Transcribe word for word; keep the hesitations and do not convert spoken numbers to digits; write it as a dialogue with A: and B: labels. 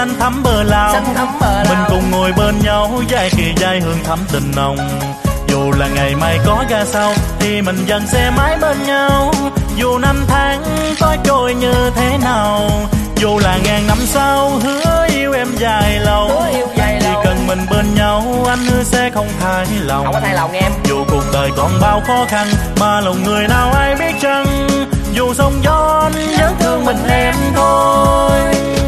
A: xanh thắm bờ lao,
B: xanh thắm bờ lao.
A: Mình cùng ngồi bên nhau, vai kề vai hương thắm tình nồng. Dù là ngày mai có ra sao thì mình vẫn sẽ mãi bên nhau. Dù năm tháng có trôi như thế nào, dù là ngàn năm sau hứa yêu em dài lâu.
B: Hứa yêu dài
A: Chỉ
B: lâu.
A: cần mình bên nhau anh hứa sẽ không thay lòng.
B: Không có thay lòng em.
A: Dù cuộc đời còn bao khó khăn mà lòng người nào ai biết chăng. Dù sóng gió vẫn thương mình em thôi.